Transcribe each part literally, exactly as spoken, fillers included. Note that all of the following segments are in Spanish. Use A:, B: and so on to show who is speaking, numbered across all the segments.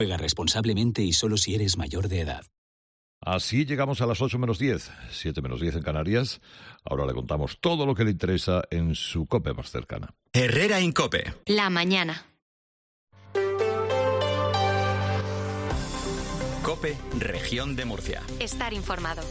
A: Juega responsablemente y solo si eres mayor de edad.
B: Así llegamos a las ocho menos diez, siete menos diez en Canarias. Ahora le contamos todo lo que le interesa en su COPE más cercana.
C: Herrera Incope.
D: La mañana.
C: COPE, Región de Murcia.
D: Estar informado.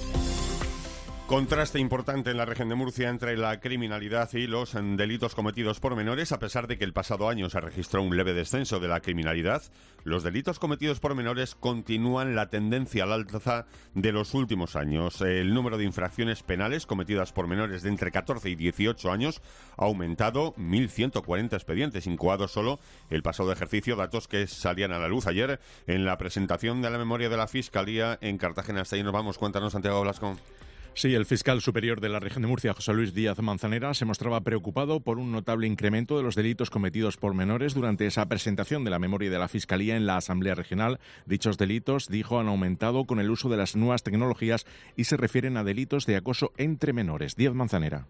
E: Contraste importante en la región de Murcia entre la criminalidad y los delitos cometidos por menores. A pesar de que el pasado año se registró un leve descenso de la criminalidad, los delitos cometidos por menores continúan la tendencia al alza de los últimos años. El número de infracciones penales cometidas por menores de entre catorce y dieciocho años ha aumentado mil ciento cuarenta expedientes, incoados solo el pasado ejercicio, datos que salían a la luz ayer en la presentación de la memoria de la Fiscalía en Cartagena. Hasta ahí nos vamos. Cuéntanos, Santiago Blasco.
F: Sí, el fiscal superior de la región de Murcia, José Luis Díaz Manzanera, se mostraba preocupado por un notable incremento de los delitos cometidos por menores durante esa presentación de la memoria de la Fiscalía en la Asamblea Regional. Dichos delitos, dijo, han aumentado con el uso de las nuevas tecnologías y se refieren a delitos de acoso entre menores. Díaz Manzanera.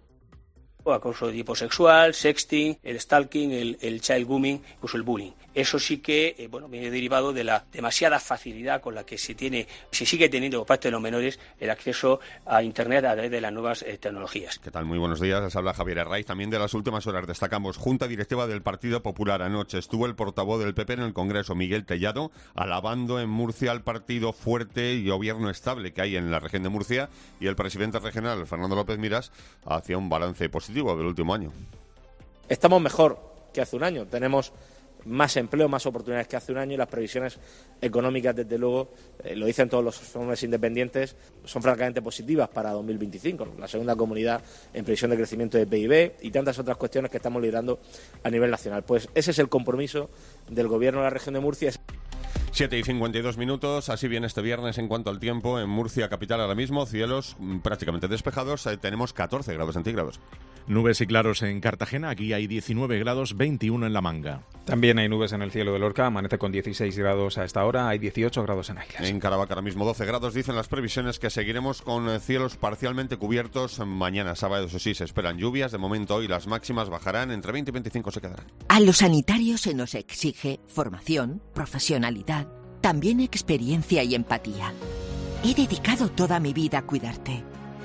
G: O acoso de tipo sexual, sexting, el stalking, el, el child grooming, incluso el bullying. Eso sí que eh, bueno, viene derivado de la demasiada facilidad con la que se tiene, se sigue teniendo por parte de los menores el acceso a Internet a través de las nuevas eh, tecnologías.
E: ¿Qué tal? Muy buenos días. Les habla Javier Arraiz. También de las últimas horas destacamos Junta Directiva del Partido Popular. Anoche estuvo el portavoz del P P en el Congreso, Miguel Tellado, alabando en Murcia al partido fuerte y gobierno estable que hay en la región de Murcia, y el presidente regional, Fernando López Miras, hacía un balance positivo del último año.
H: Estamos mejor que hace un año, tenemos más empleo, más oportunidades que hace un año, y las previsiones económicas, desde luego, eh, lo dicen todos los informes independientes, son francamente positivas para dos mil veinticinco, la segunda comunidad en previsión de crecimiento de P I B y tantas otras cuestiones que estamos liderando a nivel nacional. Pues ese es el compromiso del Gobierno de la región de Murcia.
E: siete y cincuenta y dos minutos, así viene este viernes en cuanto al tiempo. En Murcia capital ahora mismo, cielos prácticamente despejados, eh, tenemos catorce grados centígrados.
F: Nubes y claros en Cartagena, aquí hay diecinueve grados, veintiuno en La Manga.
I: También hay nubes en el cielo de Lorca, amanece con dieciséis grados a esta hora, hay dieciocho grados en Águilas.
E: En Caravaca ahora mismo doce grados, dicen las previsiones que seguiremos con cielos parcialmente cubiertos. Mañana sábado, eso sí, se esperan lluvias, de momento hoy las máximas bajarán, entre veinte y veinticinco se quedarán.
J: A los sanitarios se nos exige formación, profesionalidad, también experiencia y empatía. He dedicado toda mi vida a cuidarte.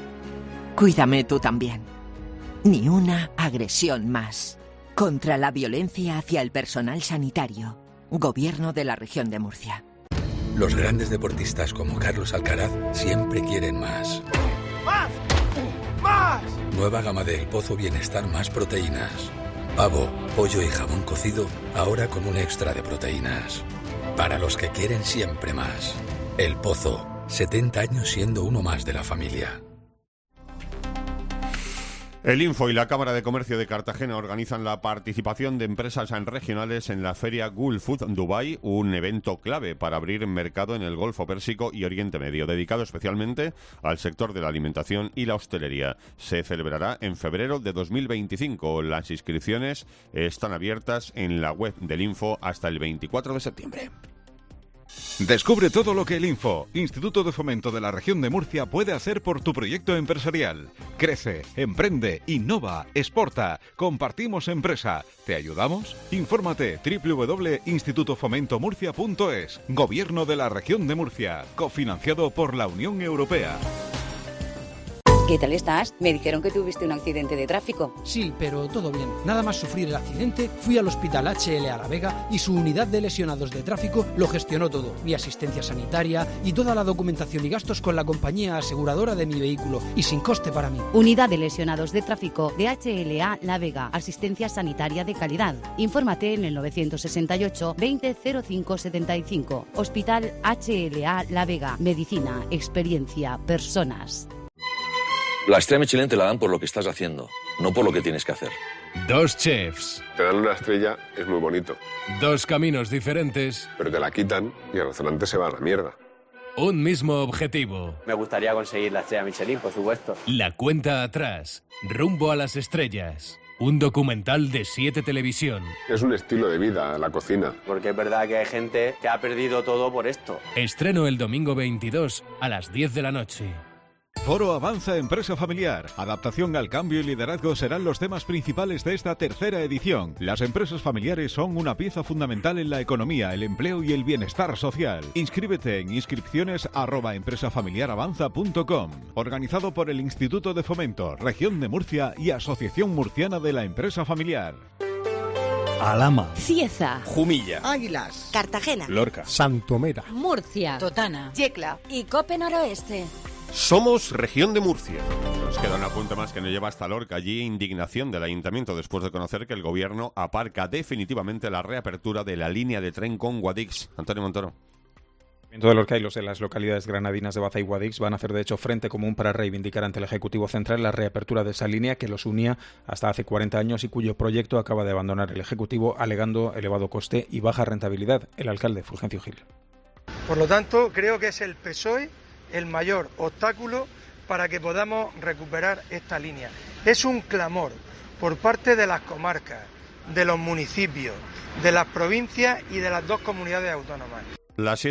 J: Cuídame tú también. Ni una agresión más. Contra la violencia hacia el personal sanitario. Gobierno de la región de Murcia.
K: Los grandes deportistas como Carlos Alcaraz siempre quieren más.
L: ¡Más! ¡Más!
K: Nueva gama de El Pozo Bienestar más proteínas. Pavo, pollo y jamón cocido, ahora con un extra de proteínas. Para los que quieren siempre más. El Pozo, setenta años siendo uno más de la familia.
E: El Info y la Cámara de Comercio de Cartagena organizan la participación de empresas regionales en la feria Gulf Food Dubai, un evento clave para abrir mercado en el Golfo Pérsico y Oriente Medio, dedicado especialmente al sector de la alimentación y la hostelería. Se celebrará en febrero de dos mil veinticinco. Las inscripciones están abiertas en la web del Info hasta el veinticuatro de septiembre.
M: Descubre todo lo que el Info, Instituto de Fomento de la Región de Murcia, puede hacer por tu proyecto empresarial. Crece, emprende, innova, exporta. Compartimos empresa. ¿Te ayudamos? Infórmate doble u doble u doble punto instituto fomento murcia punto es. Gobierno de la Región de Murcia. Cofinanciado por la Unión Europea.
N: ¿Qué tal estás? Me dijeron que tuviste un accidente de tráfico.
O: Sí, pero todo bien. Nada más sufrir el accidente, fui al Hospital H L A La Vega y su unidad de lesionados de tráfico lo gestionó todo. Mi asistencia sanitaria y toda la documentación y gastos con la compañía aseguradora de mi vehículo y sin coste para mí.
N: Unidad de lesionados de tráfico de H L A La Vega. Asistencia sanitaria de calidad. Infórmate en el novecientos sesenta y ocho veinte cero cinco setenta y cinco. Hospital H L A La Vega. Medicina, experiencia, personas.
P: La estrella Michelin te la dan por lo que estás haciendo, no por lo que tienes que hacer.
Q: Dos chefs.
R: Te dan una estrella, es muy bonito.
Q: Dos caminos diferentes.
R: Pero te la quitan y el restaurante se va a la mierda.
Q: Un mismo objetivo.
S: Me gustaría conseguir la estrella Michelin, por supuesto.
Q: La cuenta atrás. Rumbo a las estrellas. Un documental de siete Televisión.
R: Es un estilo de vida, la cocina.
S: Porque es verdad que hay gente que ha perdido todo por esto.
Q: Estreno el domingo veintidós a las diez de la noche.
M: Foro Avanza Empresa Familiar. Adaptación al cambio y liderazgo serán los temas principales de esta tercera edición. Las empresas familiares son una pieza fundamental en la economía, el empleo y el bienestar social. Inscríbete en inscripciones arroba empresafamiliaravanza punto com. Organizado por el Instituto de Fomento, Región de Murcia y Asociación Murciana de la Empresa Familiar.
D: Alhama,
T: Cieza,
D: Jumilla,
T: Águilas, Cartagena,
D: Lorca, Santomera,
T: Murcia,
U: Totana,
T: Yecla y Cope Noroeste.
D: Somos Región de Murcia.
E: Nos queda un apunte más que nos lleva hasta Lorca. Allí indignación del ayuntamiento después de conocer que el gobierno aparca definitivamente la reapertura de la línea de tren con Guadix. Antonio Montoro.
I: De Lorca y los de las localidades granadinas de Baza y Guadix van a hacer de hecho frente común para reivindicar ante el Ejecutivo Central la reapertura de esa línea que los unía hasta hace cuarenta años y cuyo proyecto acaba de abandonar el Ejecutivo alegando elevado coste y baja rentabilidad. El alcalde Fulgencio Gil.
V: Por lo tanto, creo que es el P S O E el mayor obstáculo para que podamos recuperar esta línea. Es un clamor por parte de las comarcas, de los municipios, de las provincias y de las dos comunidades autónomas.
E: La